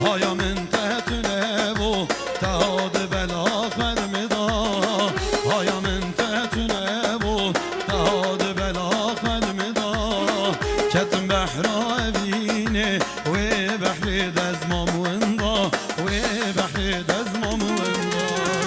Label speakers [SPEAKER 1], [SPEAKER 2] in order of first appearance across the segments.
[SPEAKER 1] هایا من تتونه و تعاد بلا فرمدا هایا من تتونه و تعاد بلا فرمدا کتم بحرا بینه و بحر دزمام وندا و بحر دزمام وندا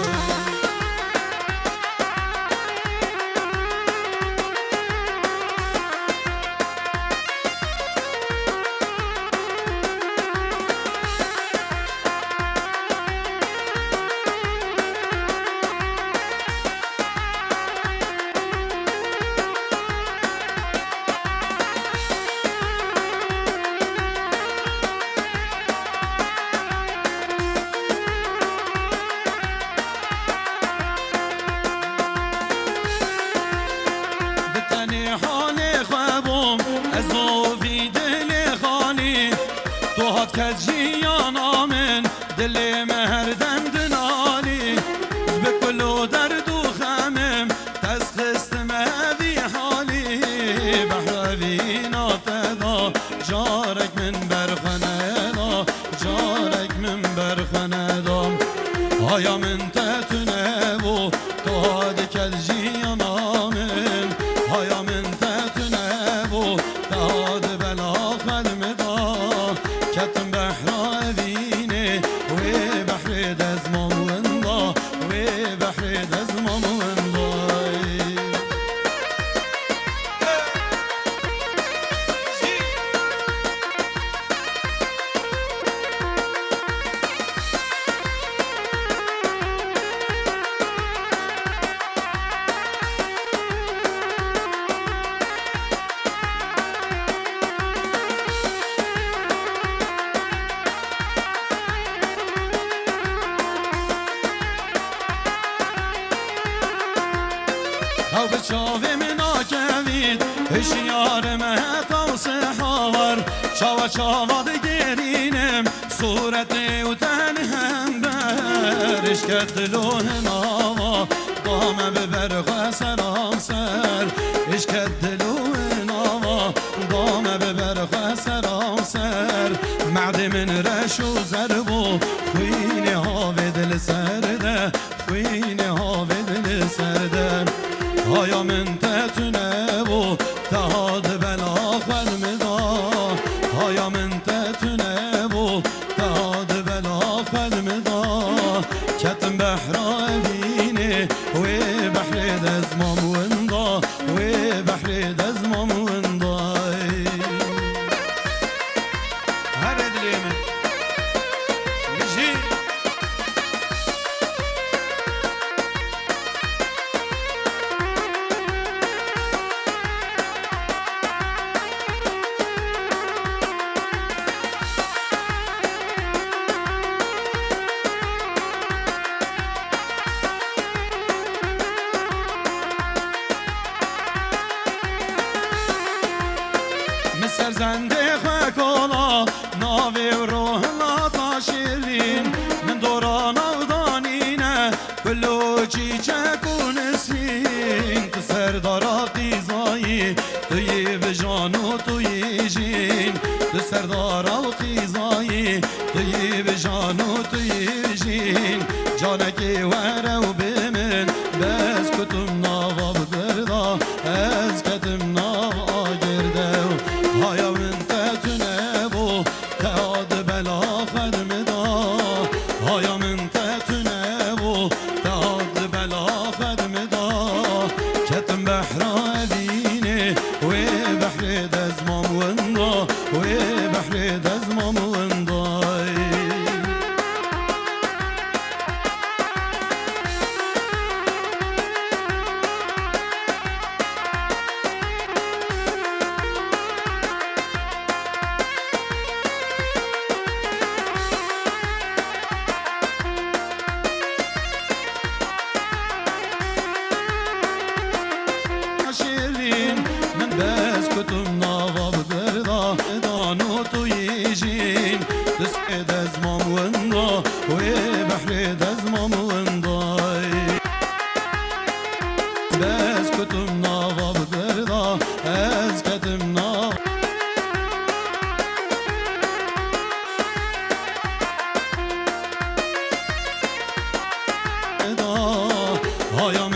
[SPEAKER 1] کجیان آمن دل مهردن دنالی بکلو درد و خمم تسخست مهوی حالی بحروی ناتدا جارک من برخنه دا جارک من برخنه دا آیا من تتونه و تاد کجیان آمن آیا من تتونه و تاد بلا خلمدا کتم بحر بینه و بحر دزمام وندا و بحر دزمام وندا او بچاوی منا کوید هشیار مهتا و سحاور چاوا چاوا دگرینم صورت و تن هم بر اشکت دلوه ناوا دامه ببرخ سرام سر اشکت دلوه ناوا دامه ببرخ سرام سر معد من رش و زربو خوینه ها به دل سرده خوینه ها به دل سرده آیا من تتونه و تهاد بلا فرمدا آیا من تتونه و تهاد بلا فرمدا کتم بحرا بینه و بحر دزمام وندا و بحر دزمام وندا هر دلیمه بجی سرزنده خکالا ناوی و روح لاتا شیرین من دوران آودانینه کلو چی چکون اسین تو سردارا قیزایی توی بجانو توی جین تو سردارا قیزایی توی بجانو توی جین جانکی وره و بمن بس کتم ناوا بگردا از کتم ناوا گرده آیا من تتونه و تعاد بلا فرمدا آیا من تتونه و تعاد بلا فرمدا کتم بحرا بینه و بحر دزمام وندا و بحر دزمام وندا من بس کتم ناوا بگردا دانو توی جین دست دزمام وندا و بحر دزمام وندا بس کتم ناوا بگردا از کتم ناوا آیا